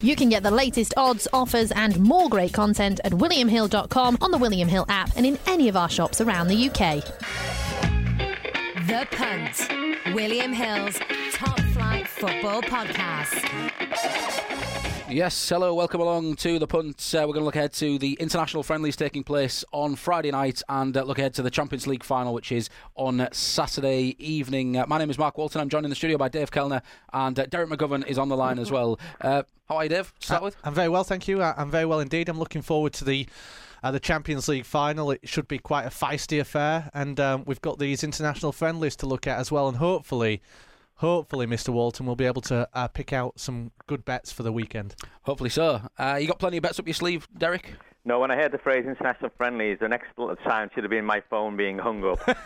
You can get the latest odds, offers and more great content at williamhill.com, on the William Hill app and in any of our shops around the UK. The Punt, William Hill's top flight football podcast. Yes, hello, welcome along to The Punt. We're going to look ahead to the international friendlies taking place on Friday night and look ahead to the Champions League final, which is on Saturday evening. My name is Mark Walton. I'm joined in the studio by Dave Kellner, and Derek McGovern is on the line as well. How are you, Dave, to start with? I'm very well, thank you. I'm very well indeed. I'm looking forward to the Champions League final. It should be quite a feisty affair, and we've got these international friendlies to look at as well, and hopefully, Mr. Walton will be able to pick out some good bets for the weekend. Hopefully so. You got plenty of bets up your sleeve, Derek? No, when I heard the phrase international friendlies, the next sound should have been my phone being hung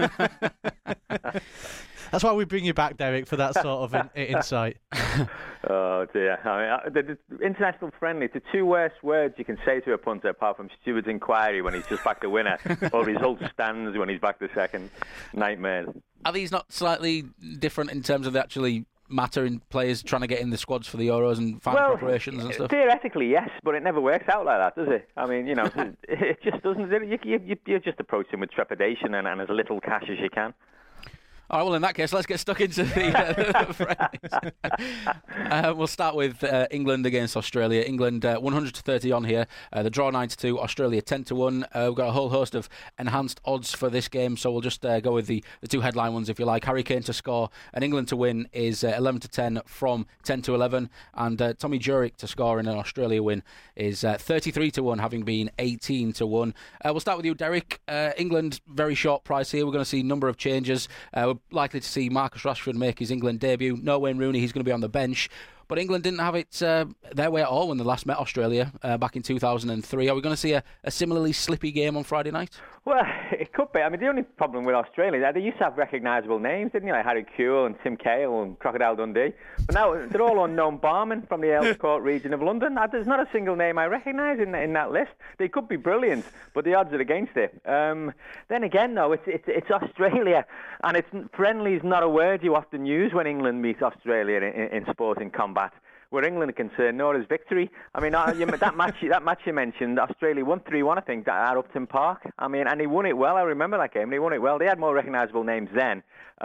up. That's why we bring you back, Derek, for that sort of insight. Oh, dear. I mean, the international friendly, the two worst words you can say to a punter, apart from steward's inquiry when he's just back the winner, or result stands when he's back the second. Nightmare. Are these not slightly different in terms of they actually matter in players trying to get in the squads for the Euros and final preparations and stuff? Theoretically, yes, but it never works out like that, does it? I mean, it just doesn't. You just approach them with trepidation and as little cash as you can. All right, well, in that case, let's get stuck into the friendlies. We'll start with England against Australia. England 100-30 on here. The draw 9-2, Australia 10-1. We've got a whole host of enhanced odds for this game, so we'll just go with the two headline ones, if you like. Harry Kane to score and England to win is 11-10 from 10-11, and Tommy Jurek to score in an Australia win is 33-1, having been 18-1. We'll start with you, Derek. England, very short price here. We're going to see a number of changes. We're likely to see Marcus Rashford make his England debut. No Wayne Rooney, he's going to be on the bench. But England didn't have it their way at all when they last met Australia back in 2003. Are we going to see a similarly slippy game on Friday night? Well, it could be. I mean, the only problem with Australia is that they used to have recognisable names, didn't they? Like Harry Kewell and Tim Cahill and Crocodile Dundee. But now they're all unknown barmen from the Earls Court region of London. There's not a single name I recognise in that list. They could be brilliant, but the odds are against it. Then again, though, it's Australia, and friendly is not a word you often use when England meets Australia in sporting combat. Where England are concerned, nor is victory. I mean, that match you mentioned, Australia won 3-1, I think, at Upton Park. I mean, and they won it well. I remember that game. They won it well. They had more recognisable names then.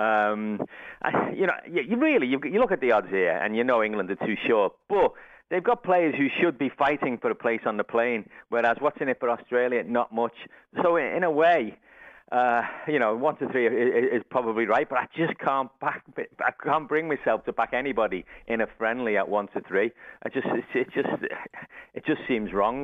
You look at the odds here, and you know England are too short, but they've got players who should be fighting for a place on the plane. Whereas what's in it for Australia? Not much. So in a way, 1-3 is probably right, but I just can't bring myself to back anybody in a friendly at 1-3. It just seems wrong.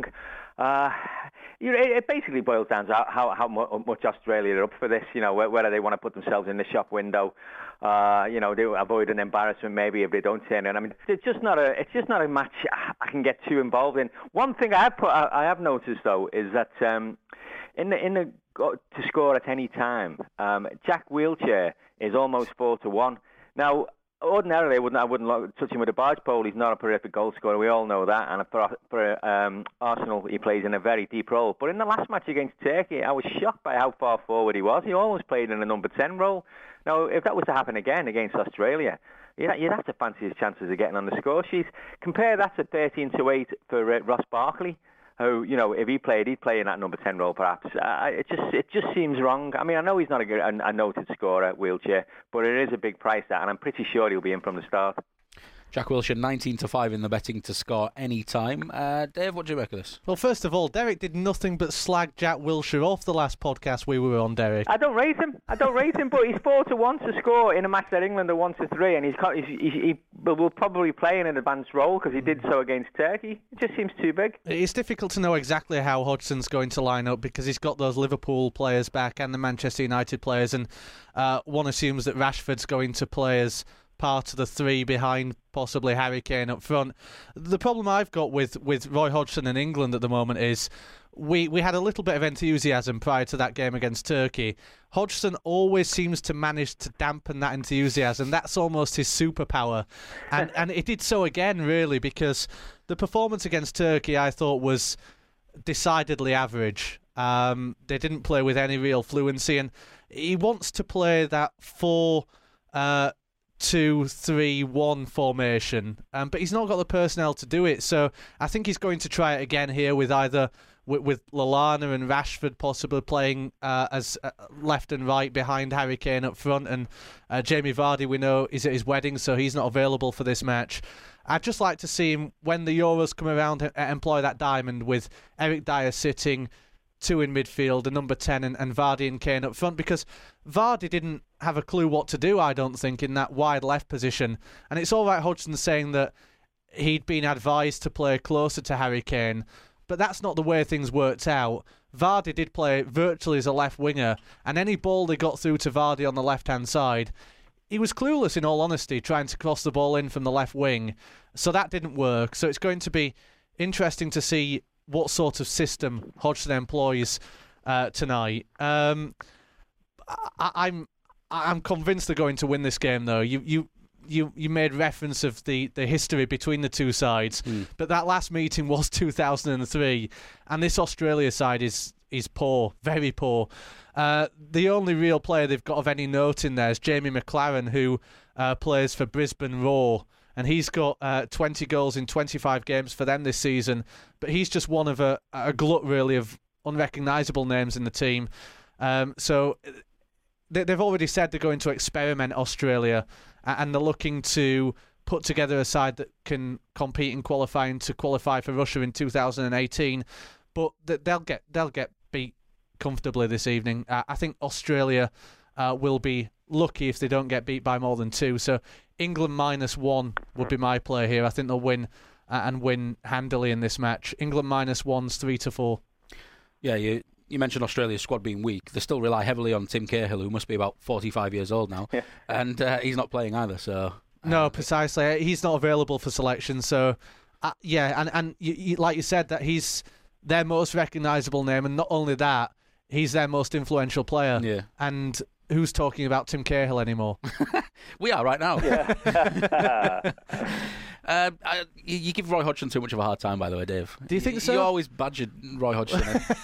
It basically boils down to how much Australia are up for this. Whether they want to put themselves in the shop window. They avoid an embarrassment maybe if they don't turn in. I mean, it's just not a match I can get too involved in. One thing I have noticed though is that in the to score at any time, Jack Wilshere is almost 4-1. Now, ordinarily, I wouldn't touch him with a barge pole. He's not a prolific goal scorer. We all know that. And for Arsenal, he plays in a very deep role. But in the last match against Turkey, I was shocked by how far forward he was. He almost played in a number 10 role. Now, if that was to happen again against Australia, you'd have to fancy his chances of getting on the score sheet. Compare that to 13-8 for Ross Barkley, who, if he played, he'd play in that number 10 role perhaps. It just seems wrong. I mean, I know he's not a noted scorer, Wilshere, but it is a big price, that, and I'm pretty sure he'll be in from the start. Jack Wilshere 19-5 in the betting to score any time. Dave, what do you make of this? Well, first of all, Derek did nothing but slag Jack Wilshere off the last podcast we were on, Derek. I don't rate him, but he's 4-1 to score in a match that England are 1-3, and he will probably play in an advanced role because he did so against Turkey. It just seems too big. It's difficult to know exactly how Hodgson's going to line up because he's got those Liverpool players back and the Manchester United players, and one assumes that Rashford's going to play as part of the three behind possibly Harry Kane up front. The problem I've got with Roy Hodgson in England at the moment is we had a little bit of enthusiasm prior to that game against Turkey. Hodgson always seems to manage to dampen that enthusiasm. That's almost his superpower. And it did so again, really, because the performance against Turkey I thought was decidedly average. They didn't play with any real fluency, and he wants to play that 4-2-3-1 4-2-3-1 formation, but he's not got the personnel to do it. So I think he's going to try it again here with either with Lallana and Rashford possibly playing as left and right behind Harry Kane up front, and Jamie Vardy, we know, is at his wedding, so he's not available for this match. I'd just like to see him, when the Euros come around, employ that diamond with Eric Dyer sitting, 2 in midfield, a number 10, and Vardy and Kane up front, because Vardy didn't have a clue what to do, I don't think, in that wide left position. And it's all right Hodgson saying that he'd been advised to play closer to Harry Kane, but that's not the way things worked out. Vardy did play virtually as a left winger, and any ball they got through to Vardy on the left-hand side, he was clueless, in all honesty, trying to cross the ball in from the left wing. So that didn't work. So it's going to be interesting to see what sort of system Hodgson employs tonight. I'm convinced they're going to win this game, though. You made reference of the history between the two sides, but that last meeting was 2003, and this Australia side is poor, very poor. The only real player they've got of any note in there is Jamie McLaren, who plays for Brisbane Roar, and he's got 20 goals in 25 games for them this season, but he's just one of a glut, really, of unrecognisable names in the team. So they've already said they're going to experiment Australia, and they're looking to put together a side that can compete in qualifying to qualify for Russia in 2018. But they'll get beat comfortably this evening. I think Australia will be lucky if they don't get beat by more than 2. So England -1 would be my play here. I think they'll win and win handily in this match. England -1's 3-4. Yeah, you mentioned Australia's squad being weak. They still rely heavily on Tim Cahill, who must be about 45 years old now, and he's not playing either. So no, precisely, he's not available for selection. So and you, like you said, that he's their most recognisable name, and not only that, he's their most influential player. Yeah, and who's talking about Tim Cahill anymore? We are right now. Yeah. You give Roy Hodgson too much of a hard time, by the way, Dave. Do you think so? You always badgered Roy Hodgson.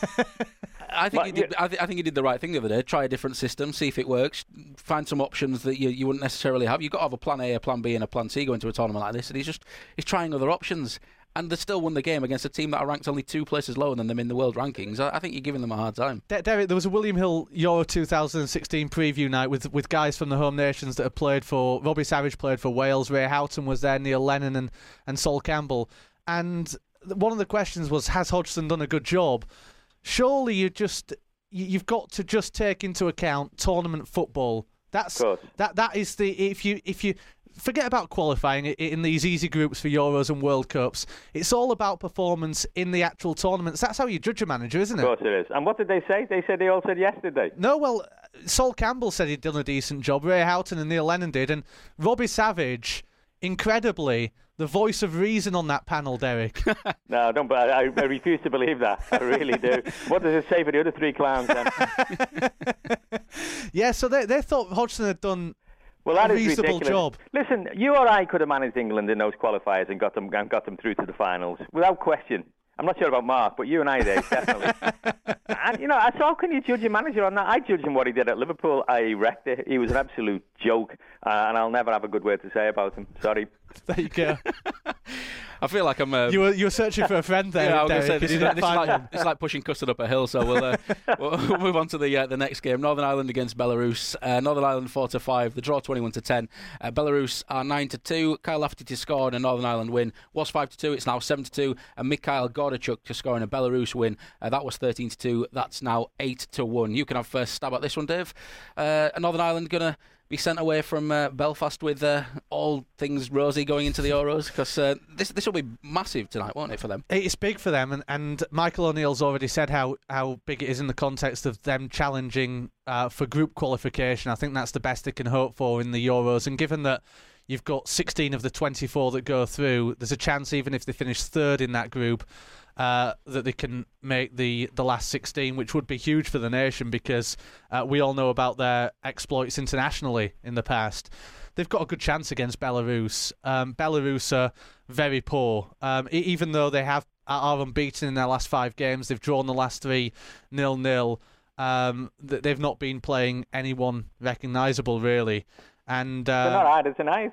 I think he did the right thing the other day. Try a different system, see if it works. Find some options that you wouldn't necessarily have. You've got to have a plan A, a plan B, and a plan C going to a tournament like this. And he's trying other options. And they still won the game against a team that are ranked only 2 places lower than them in the world rankings. I think you're giving them a hard time. Derek, there was a William Hill Euro 2016 preview night with guys from the home nations that have played for... Robbie Savage played for Wales, Ray Houghton was there, Neil Lennon and Sol Campbell. And one of the questions was, has Hodgson done a good job? Surely you've got to just take into account tournament football. That is the... If you forget about qualifying in these easy groups for Euros and World Cups. It's all about performance in the actual tournaments. That's how you judge a manager, isn't it? Of course it is. And what did they say? They all said yes, did they? No, well, Sol Campbell said he'd done a decent job. Ray Houghton and Neil Lennon did. And Robbie Savage, incredibly, the voice of reason on that panel, Derek. No, don't. I refuse to believe that. I really do. What does it say for the other 3 clowns then? Yeah, so they thought Hodgson had done... Well, that a is reasonable ridiculous. job. Listen, you or I could have managed England in those qualifiers and got them through to the finals without question. I'm not sure about Mark, but you and I did, definitely. And, so how can you judge a manager on that? I judge him what he did at Liverpool. I wrecked it. He was an absolute joke, and I'll never have a good word to say about him. Sorry. There you go. I feel like I'm... You were searching for a friend there. Yeah, I was Derek, going to say, this is like pushing custard up a hill, so we'll move on to the next game. Northern Ireland against Belarus. Northern Ireland 4-5, the draw 21-10. Belarus are 9-2. Kyle Lafferty to score and a Northern Ireland win. Was 5-2, it's now 7-2. And Mikhail Gorachuk to score in a Belarus win. That was 13-2, that's now 8-1. You can have first stab at this one, Dave. Northern Ireland going to be sent away from Belfast with all things rosy going into the Euros, because this will be massive tonight, won't it, for them? It's big for them, and Michael O'Neill's already said how big it is in the context of them challenging for group qualification. I think that's the best they can hope for in the Euros, and given that you've got 16 of the 24 that go through, there's a chance, even if they finish third in that group, that they can make the last 16, which would be huge for the nation, because we all know about their exploits internationally in the past. They've got a good chance against Belarus. Belarus are very poor. Even though they are unbeaten in their last 5 games, they've drawn the last 3 0-0. They've not been playing anyone recognisable, really. And they're not hard, it's nice.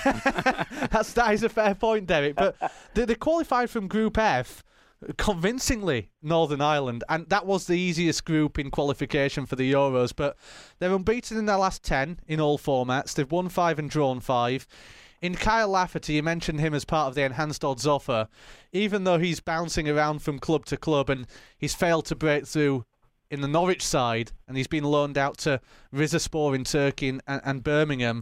that is a fair point, Derek. But they qualified from Group F convincingly, Northern Ireland, and that was the easiest group in qualification for the Euros. But they're unbeaten in their last 10 in all formats. They've won 5 and drawn 5. In Kyle Lafferty, you mentioned him as part of the enhanced odds offer. Even though he's bouncing around from club to club and he's failed to break through in the Norwich side, and he's been loaned out to Rizespor in Turkey and Birmingham,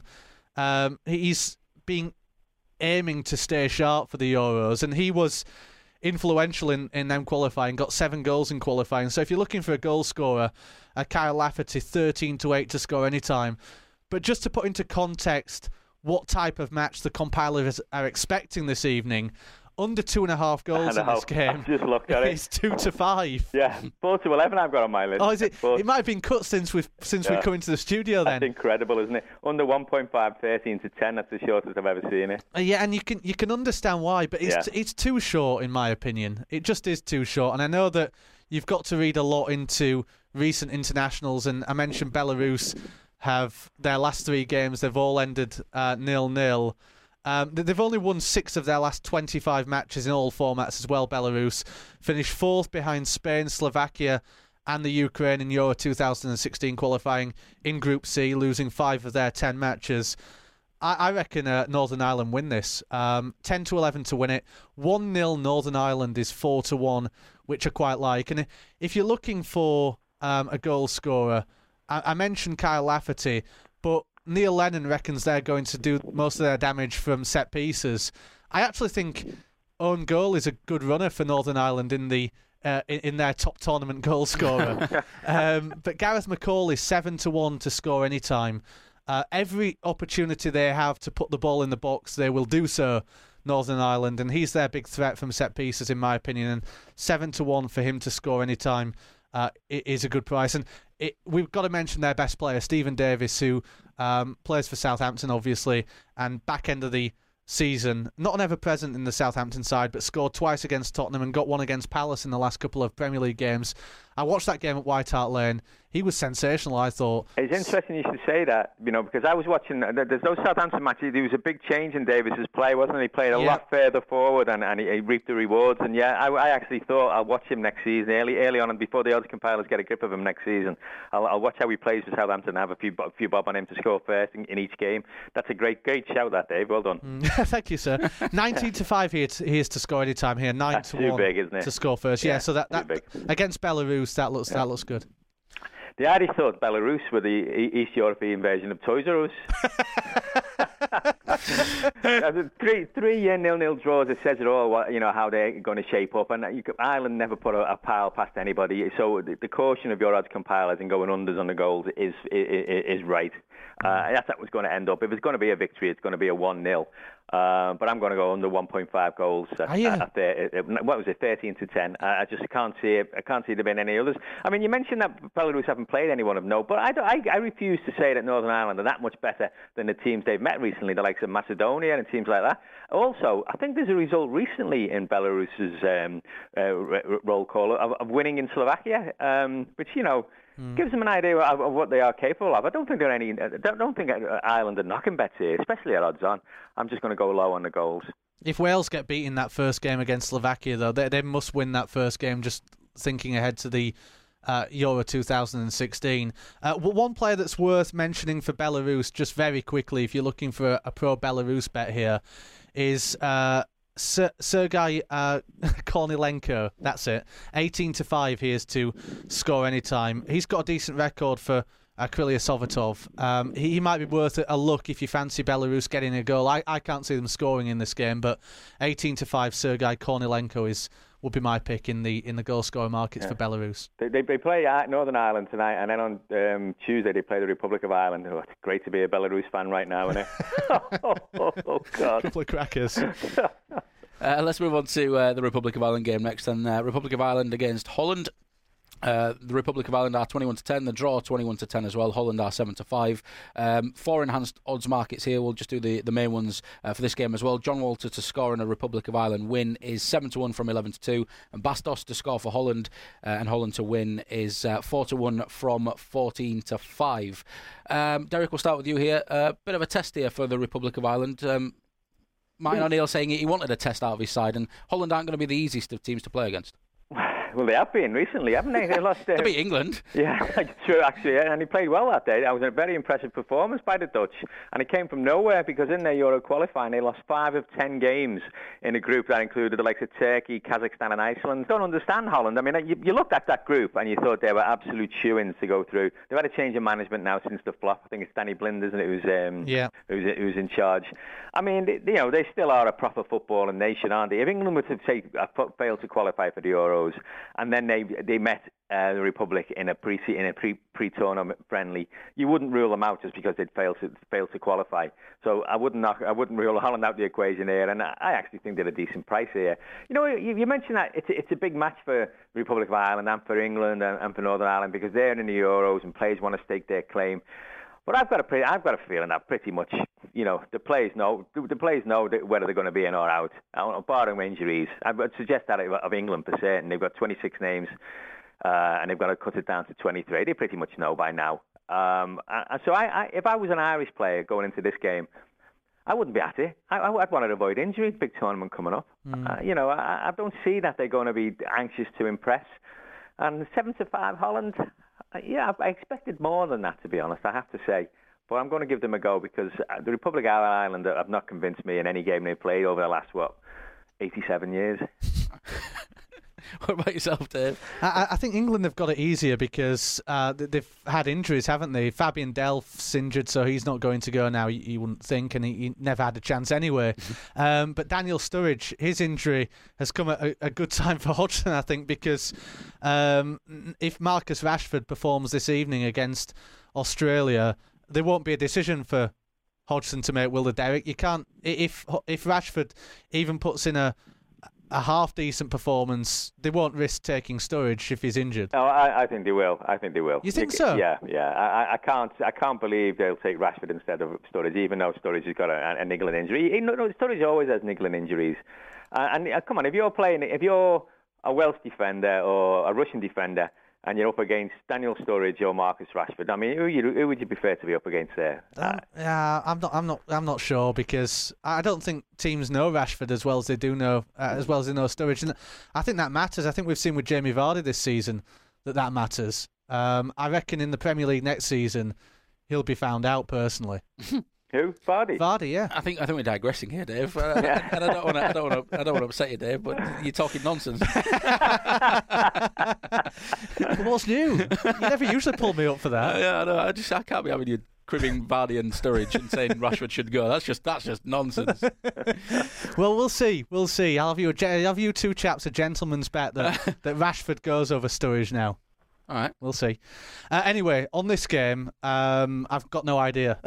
he's been aiming to stay sharp for the Euros, and he was influential in them qualifying, got 7 goals in qualifying. So if you're looking for a goal scorer, Kyle Lafferty, 13-8 to score anytime. But just to put into context what type of match the compilers are expecting this evening, under 2.5 goals in this game. I've just looked at it. It's 2-5. Yeah, 4-11 I've got on my list. Oh, is it? It might have been cut since we come into the studio then. That's incredible, isn't it? Under 1.5, 13-10, that's the shortest I've ever seen it. Yeah, and you can understand why, but it's too short in my opinion. It just is too short, and I know that you've got to read a lot into recent internationals, and I mentioned Belarus have their last 3 games, they've all ended 0-0. They've only won 6 of their last 25 matches in all formats as well, Belarus. Finished 4th behind Spain, Slovakia and the Ukraine in Euro 2016 qualifying in Group C, losing 5 of their 10 matches. I reckon Northern Ireland win this. 10-11 to win it. 1-0 Northern Ireland is 4-1, which I quite like. And if you're looking for a goal scorer, I mentioned Kyle Lafferty, but Neil Lennon reckons they're going to do most of their damage from set pieces. I actually think own goal is a good runner for Northern Ireland in their top tournament goal scorer. But Gareth McCall is 7-1 to score anytime. Every opportunity they have to put the ball in the box, they will do so, Northern Ireland, and he's their big threat from set pieces, in my opinion. And 7-1 for him to score anytime is a good price. And we've got to mention their best player, Stephen Davis, who plays for Southampton, obviously, and back end of the season, not an ever-present in the Southampton side, but scored twice against Tottenham and got one against Palace in the last couple of Premier League games. I watched that game at White Hart Lane. He was sensational, I thought. It's interesting you should say that, because I was watching, there's those Southampton matches, there was a big change in Davis's play, wasn't he? He played a lot further forward and he reaped the rewards. And I actually thought I'll watch him next season, early on, and before the odds compilers get a grip of him next season, I'll watch how he plays for Southampton and have a few bob on him to score first in each game. That's a great shout, that, Dave. Well done. Thank you, sir. 19-5 he is to score any time here. 9-1 too big, isn't it? To score first. Yeah, so that against Belarus, that looks good. The Irish thought Belarus were the East European version of Toys R Us. 3 0-0 draws. It says it all. How they're going to shape up. And Ireland never put a pile past anybody. So the caution of your odds compilers and going unders on the goals is right. That's how it was going to end up. If it's going to be a victory, it's going to be a 1-0. But I'm going to go under 1.5 goals. What was it, 13-10? I can't see it. I can't see there being any others. I mean, you mentioned that Belarus haven't played anyone of note, but I refuse to say that Northern Ireland are that much better than the teams they've met recently, the likes of Macedonia and teams like that. Also, I think there's a result recently in Belarus's roll call of winning in Slovakia, which gives them an idea of what they are capable of. I don't think Ireland are knocking bets here, especially at odds on. I'm just going to go low on the goals. If Wales get beat in that first game against Slovakia, though, they must win that first game, just thinking ahead to the Euro 2016. One player that's worth mentioning for Belarus, just very quickly, if you're looking for a pro-Belarus bet here, is Sergei Kornilenko. That's it. 18-5 he is to score anytime. He's got a decent record for Krylia Sovetov. He might be worth a look if you fancy Belarus getting a goal. I can't see them scoring in this game, but 18-5 Sergei Kornilenko would be my pick in the goal scorer markets for Belarus. They play Northern Ireland tonight, and then on Tuesday they play the Republic of Ireland. Oh, it's great to be a Belarus fan right now, isn't it? oh God! Couple of crackers. Let's move on to the Republic of Ireland game next. Then Republic of Ireland against Holland. The Republic of Ireland are 21-10. The draw 21-10 as well. Holland are 7-5. 4 enhanced odds markets here. We'll just do the main ones for this game as well. John Walter to score in a Republic of Ireland win is 7-1 from 11-2, and Bastos to score for Holland and Holland to win is 4-1 from 14-5. Derek, we'll start with you here. Bit of a test here for the Republic of Ireland. Martin O'Neill saying he wanted a test out of his side, and Holland aren't going to be the easiest of teams to play against. Well, they have been recently, haven't they? They lost. They beat England. Yeah, true, actually, and he played well that day. That was a very impressive performance by the Dutch, and it came from nowhere because in their Euro qualifying, they lost 5 of 10 games in a group that included the likes of Turkey, Kazakhstan, and Iceland. Don't understand Holland. I mean, you looked at that group and you thought they were absolute shoo-ins to go through. They've had a change of management now since the flop. I think it's Danny Blind, isn't it? Who's in charge. I mean, they still are a proper footballing nation, aren't they? If England were to fail to qualify for the Euros, and then they met the Republic in a pre-tournament friendly, you wouldn't rule them out just because they'd failed to qualify. So I wouldn't rule Holland out the equation here, and I actually think they're a decent price here. You mentioned that it's a big match for the Republic of Ireland and for England and for Northern Ireland because they're in the Euros and players want to stake their claim. But I've got a feeling that pretty much, the players know whether they're going to be in or out, barring injuries. I would suggest that of England for certain. They've got 26 names, and they've got to cut it down to 23. They pretty much know by now. So if I was an Irish player going into this game, I wouldn't be at it. I'd want to avoid injury. Big tournament coming up. I don't see that they're going to be anxious to impress. And 7-5 Holland. Yeah, I expected more than that, to be honest, I have to say. But I'm going to give them a go because the Republic of Ireland have not convinced me in any game they've played over the last, 87 years. What about yourself, Dave? I think England have got it easier because they've had injuries, haven't they? Fabian Delph's injured, so he's not going to go now, you wouldn't think, and he never had a chance anyway. But Daniel Sturridge, his injury has come at a good time for Hodgson, I think, because if Marcus Rashford performs this evening against Australia, there won't be a decision for Hodgson to make, will there, Derek? You can't. If Rashford even puts in a half-decent performance, they won't risk taking Sturridge if he's injured. No, I think they will. You think so? Yeah. I can't believe they'll take Rashford instead of Sturridge, even though Sturridge has got a niggling injury. Sturridge always has niggling injuries. And come on, if you're a Welsh defender or a Russian defender, and you're up against Daniel Sturridge or Marcus Rashford, I mean, who would you prefer to be up against there? I'm not sure because I don't think teams know Rashford as well as they do know as well as they know Sturridge, and I think that matters. I think we've seen with Jamie Vardy this season that matters. I reckon in the Premier League next season he'll be found out personally. Who? Vardy? Vardy, yeah. I think we're digressing here, Dave. And I don't want to upset you, Dave, but you're talking nonsense. What's new? You never usually pull me up for that. Yeah, I know. I can't be having you cribbing Vardy and Sturridge and saying Rashford should go. That's just nonsense. Well, we'll see. I'll have you two chaps a gentleman's bet that Rashford goes over Sturridge now. All right. We'll see. Anyway, on this game, I've got no idea.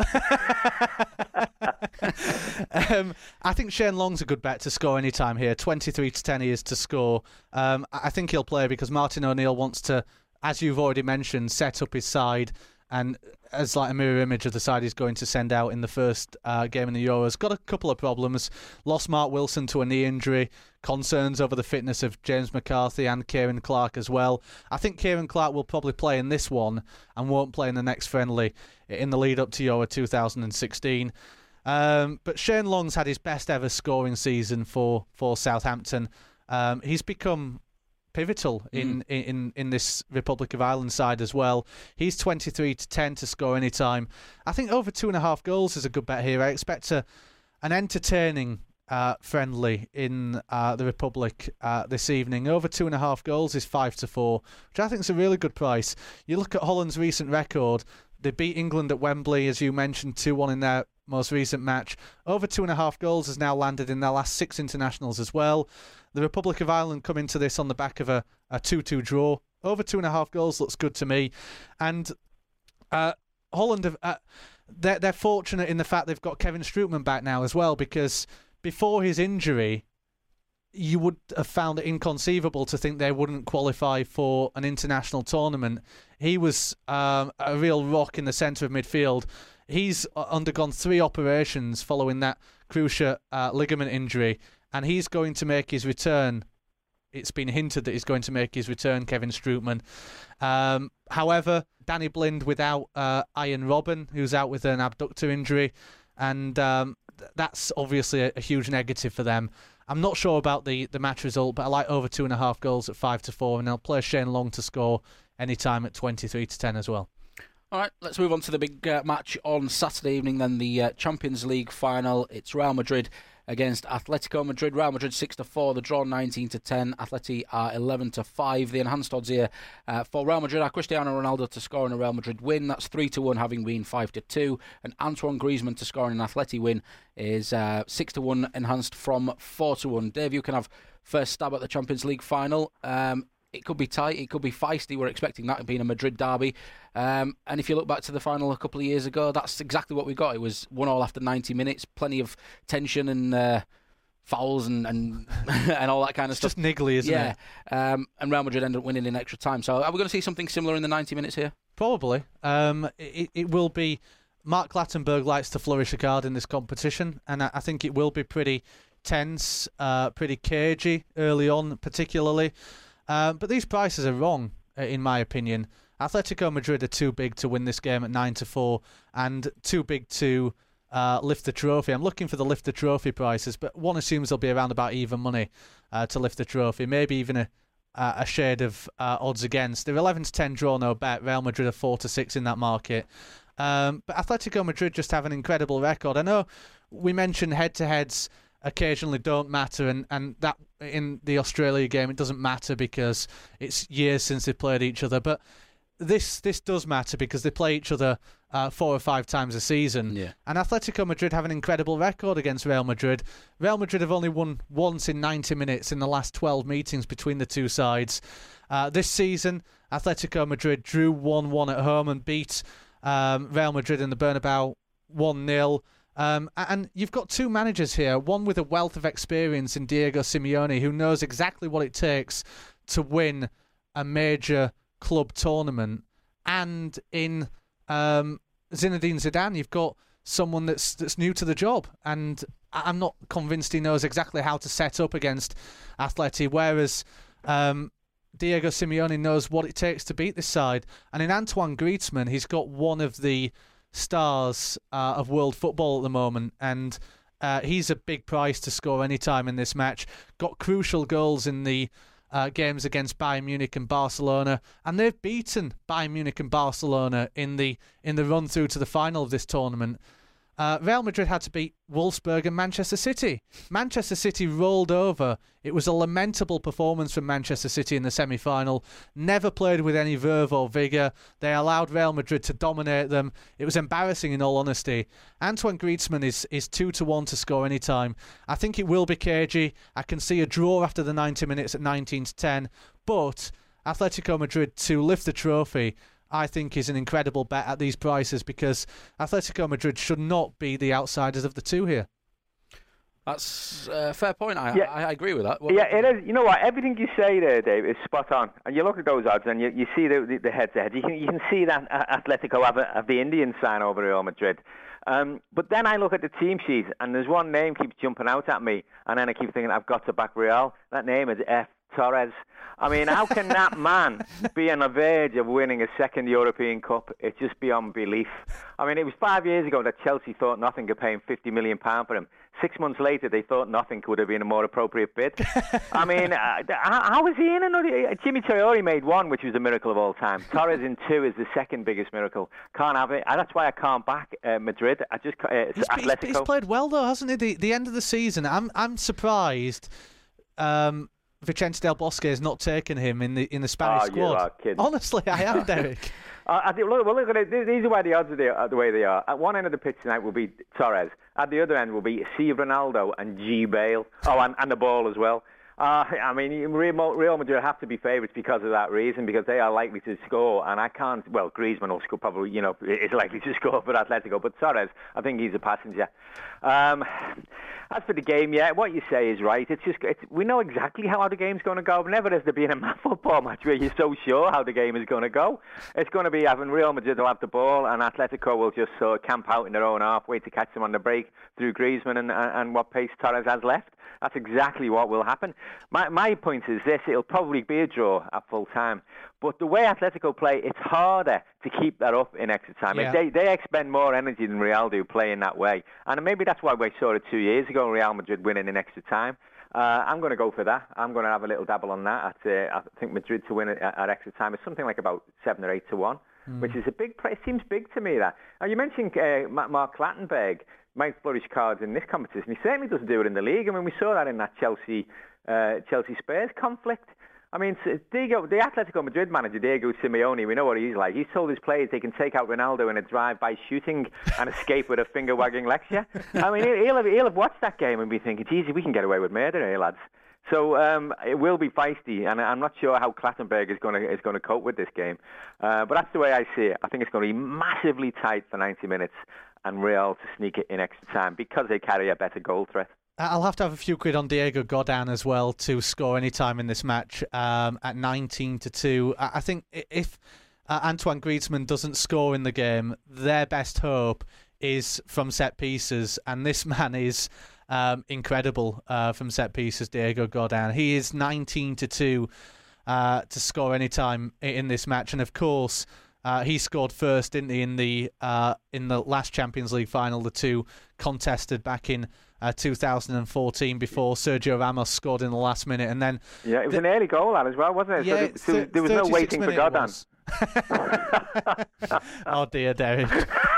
I think Shane Long's a good bet to score any time here. 23-10 he is to score. I think he'll play because Martin O'Neill wants to, as you've already mentioned, set up his side and as like a mirror image of the side he's going to send out in the first game in the Euros. Got a couple of problems. Lost Mark Wilson to a knee injury. Concerns over the fitness of James McCarthy and Kieran Clark as well. I think Kieran Clark will probably play in this one and won't play in the next friendly in the lead up to Euro 2016. But Shane Long's had his best ever scoring season for Southampton. He's become pivotal in this Republic of Ireland side as well. He's 23-10 to score any time. I think over 2.5 goals is a good bet here. I expect an entertaining friendly in the Republic this evening. Over 2.5 goals is 5-4, which I think is a really good price. You look at Holland's recent record. They beat England at Wembley, as you mentioned, 2-1 in their most recent match. Over 2.5 goals has now landed in their last 6 internationals as well. The Republic of Ireland come into this on the back of a 2-2 draw. Over 2.5 goals looks good to me. And Holland, they're fortunate in the fact they've got Kevin Strootman back now as well, because before his injury, you would have found it inconceivable to think they wouldn't qualify for an international tournament. He was a real rock in the centre of midfield. He's undergone 3 operations following that cruciate ligament injury, and he's going to make his return. It's been hinted that he's going to make his return, Kevin Strootman. However, Danny Blind without Ian Robben, who's out with an abductor injury, and that's obviously a huge negative for them. I'm not sure about the match result, but I like over 2.5 goals at 5-4, and I'll play Shane Long to score anytime at 23-10 as well. All right, let's move on to the big match on Saturday evening, then the Champions League final. It's Real Madrid against Atletico Madrid. Real Madrid 6-4, the draw 19-10. Atleti are 11-5. The enhanced odds here for Real Madrid are Cristiano Ronaldo to score in a Real Madrid win. That's 3-1, having been 5-2. And Antoine Griezmann to score in an Atleti win is 6-1, enhanced from 4-1. Dave, you can have first stab at the Champions League final. It could be tight, it could be feisty. We're expecting that being a Madrid derby. And if you look back to the final a couple of years ago, that's exactly what we got. It was 1-1 after 90 minutes, plenty of tension and fouls and and all that kind of stuff. It's just niggly, isn't it? Yeah. And Real Madrid ended up winning in extra time. So are we going to see something similar in the 90 minutes here? Probably. It will be. Mark Clattenburg likes to flourish a card in this competition, and I think it will be pretty tense, pretty cagey early on, particularly. But these prices are wrong, in my opinion. Atletico Madrid are too big to win this game at 9-4 and too big to lift the trophy. I'm looking for the lift the trophy prices, but one assumes they'll be around about even money to lift the trophy, maybe even a shade of odds against. They're 11-10 draw, no bet. Real Madrid are 4-6 in that market. But Atletico Madrid just have an incredible record. I know we mentioned head-to-heads occasionally don't matter, and that in the Australia game it doesn't matter because it's years since they played each other, but this does matter because they play each other 4 or 5 times a season. Yeah. And Atletico Madrid have an incredible record against Real Madrid. Real Madrid have only won once in 90 minutes in the last 12 meetings between the two sides. This season Atletico Madrid drew 1-1 at home and beat Real Madrid in the Bernabeu 1-0. And you've got 2 managers here, one with a wealth of experience in Diego Simeone, who knows exactly what it takes to win a major club tournament, and in Zinedine Zidane, you've got someone that's new to the job, and I'm not convinced he knows exactly how to set up against Atleti, whereas Diego Simeone knows what it takes to beat this side. And in Antoine Griezmann, he's got one of the stars of world football at the moment, and he's a big price to score any time in this match. Got crucial goals in the games against Bayern Munich and Barcelona, and they've beaten Bayern Munich and Barcelona in the run through to the final of this tournament. Real Madrid had to beat Wolfsburg and Manchester City. Manchester City rolled over. It was a lamentable performance from Manchester City in the semi-final. Never played with any verve or vigour. They allowed Real Madrid to dominate them. It was embarrassing, in all honesty. Antoine Griezmann is 2-1 to score any time. I think it will be cagey. I can see a draw after the 90 minutes at 19-10. But Atletico Madrid to lift the trophy, I think, is an incredible bet at these prices, because Atletico Madrid should not be the outsiders of the two here. That's a fair point. I agree with that. Yeah, it is. You know what? Everything you say there, Dave, is spot on. And you look at those odds and you see the head-to-head. You can see that Atletico have the Indian sign over Real Madrid. But then I look at the team sheet, and there's one name keeps jumping out at me, and then I keep thinking, I've got to back Real. That name is F. Torres. I mean, how can that man be on the verge of winning a second European Cup? It's just beyond belief. I mean, it was 5 years ago that Chelsea thought nothing could pay him £50 million for him. 6 months later, they thought nothing could have been a more appropriate bid. I mean, how is he in another? Jimmy Traore made 1, which was a miracle of all time. Torres in 2 is the second biggest miracle. Can't have it. That's why I can't back Madrid. I just Atletico. He's played well though, hasn't he? The end of the season, I'm surprised. Vicente Del Bosque has not taken him in the Spanish squad. You are kidding. Honestly, I am, Derek. I think, look at it. These are why the odds are the way they are. At one end of the pitch tonight will be Torres. At the other end will be C. Ronaldo and G. Bale. Oh, and the ball as well. I mean, Real Madrid have to be favourites because of that reason, because they are likely to score, and I can't. Well, Griezmann will score, probably, is likely to score for Atletico, but Torres, I think he's a passenger. As for the game, yeah, what you say is right. We know exactly how the game's going to go. But never has there been a football match where you're so sure how the game is going to go. It's going to be having Real Madrid will have the ball, and Atletico will just sort of camp out in their own half, wait to catch them on the break through Griezmann and what pace Torres has left. That's exactly what will happen. My point is this: it'll probably be a draw at full time. But the way Atletico play, it's harder to keep that up in extra time. Yeah. They expend more energy than Real do playing that way. And maybe that's why we saw it 2 years ago, Real Madrid winning in extra time. I'm going to go for that. I'm going to have a little dabble on that. I think Madrid to win at extra time is something like about 7 or 8 to 1, which is a big price. It seems big to me, that. Now, you mentioned Mark Clattenburg might flourish cards in this competition. He certainly doesn't do it in the league. I mean, we saw that in that Chelsea Spurs conflict. I mean, the Atletico Madrid manager, Diego Simeone, we know what he's like. He's told his players they can take out Ronaldo in a drive-by shooting and escape with a finger-wagging lecture. I mean, he'll have watched that game and be thinking, geez, we can get away with murder here, lads. So it will be feisty, and I'm not sure how Clattenburg is going to cope with this game. But that's the way I see it. I think it's going to be massively tight for 90 minutes and Real to sneak it in extra time because they carry a better goal threat. I'll have to have a few quid on Diego Godin as well to score any time in this match at 19-2. I think if Antoine Griezmann doesn't score in the game, their best hope is from set pieces, and this man is incredible from set pieces, Diego Godin. He is 19-2 to score any time in this match, and of course he scored first, didn't he, in the last Champions League final, the two contested back in 2014 before Sergio Ramos scored in the last minute, and then it was an early goal, that as well, wasn't it? Yeah, so there was no waiting for Godin. Oh dear, Derek.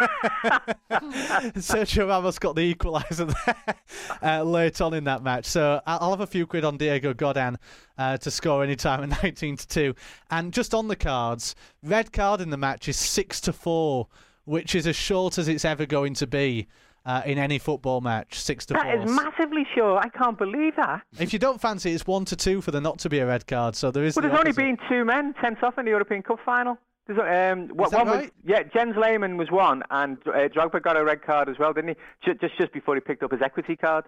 Sergio Ramos got the equaliser there late on in that match, so I'll have a few quid on Diego Godin to score any time at 19-2. And just on the cards, red card in the match is 6-4, which is as short as it's ever going to be in any football match. 6-4. That is massively short. I can't believe that. If you don't fancy it, it's 1-2 for there not to be a red card. So there is. But there's only been 2 men sent off in the European Cup final. Is that right? Jens Lehmann was one, and Drogba got a red card as well, didn't he? Just before he picked up his equity card.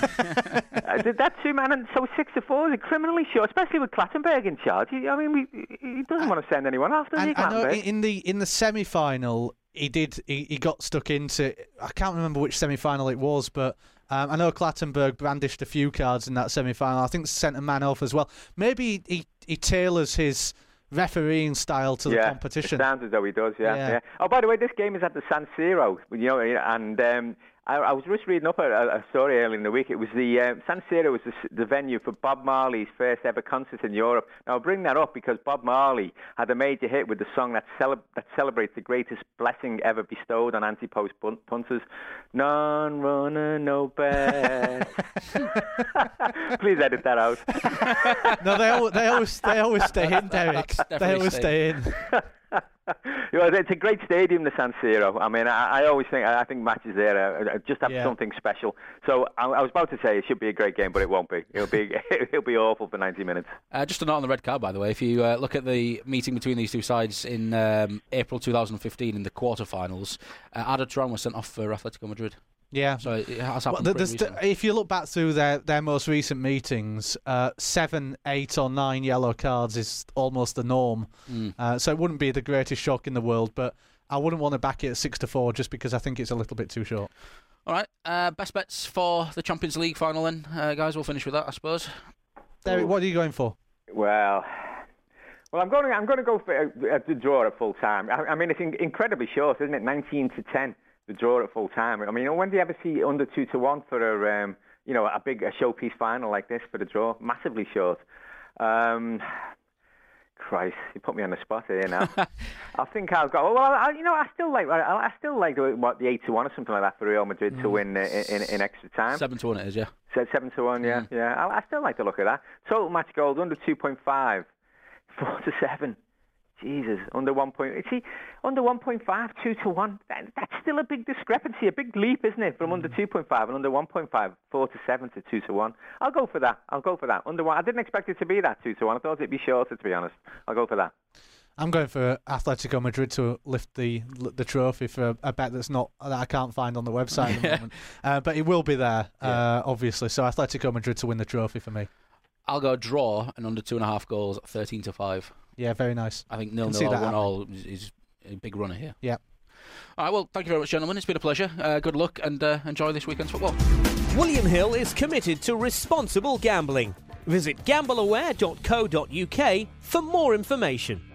That 2 men, and so 6-4 is criminally short, especially with Clattenburg in charge. He doesn't want to send anyone off, does he? I know in the semi-final. He got stuck into, I can't remember which semi-final it was, but I know Clattenburg brandished a few cards in that semi-final. I think sent a man off as well. Maybe he tailors his refereeing style to the competition. It sounds as though he does, yeah. Oh, by the way, this game is at the San Siro, and I was just reading up a story earlier in the week. It was the San Siro was the venue for Bob Marley's first ever concert in Europe. Now, I'll bring that up because Bob Marley had a major hit with the song that celebrates the greatest blessing ever bestowed on anti-post punters. None runner, no bet. Please edit that out. No, they always stay in, Derek. They always stay in. It's a great stadium, the San Siro. I mean, I always think matches there just have something special. So I was about to say it should be a great game, but it won't be. It'll be awful for 90 minutes. Just a note on the red card, by the way. If you look at the meeting between these two sides in April 2015 in the quarterfinals, Arda Turan was sent off for Atletico Madrid. Yeah. So it has happened if you look back through their most recent meetings, 7, 8 or 9 yellow cards is almost the norm. So it wouldn't be the greatest shock in the world, but I wouldn't want to back it at 6-4 just because I think it's a little bit too short. All right. Best bets for the Champions League final then, guys. We'll finish with that, I suppose. Derek, what are you going for? Well, I'm going to go for the draw at full time. I mean, it's incredibly short, isn't it? 19-10. The draw at full time. I mean, when do you ever see under 2-1 for a showpiece final like this for the draw? Massively short. Christ, you put me on the spot here now. I think I'll go. Well, I still like the 8-1 or something like that for Real Madrid to win in extra time. 7-1 it is, yeah. 7-1, yeah. I still like the look of that. Total match goals under 2.5, 4-7. Jesus, under 1 point. See, under 1.5, 2-1. That's still a big discrepancy, a big leap, isn't it? From under 2.5 and under 1.5, 4-7 to 2-1. I'll go for that. Under 1. I didn't expect it to be that 2-1. I thought it'd be shorter, to be honest. I'll go for that. I'm going for Atletico Madrid to lift the trophy for a bet that I can't find on the website at the moment. But it will be there, obviously. So Atletico Madrid to win the trophy for me. I'll go draw and under 2.5 goals, 13-5. Yeah, very nice. I think 0-0 or 1-1 is a big runner here. Yeah. All right, well, thank you very much, gentlemen. It's been a pleasure. Good luck and enjoy this weekend's football. William Hill is committed to responsible gambling. Visit gambleaware.co.uk for more information.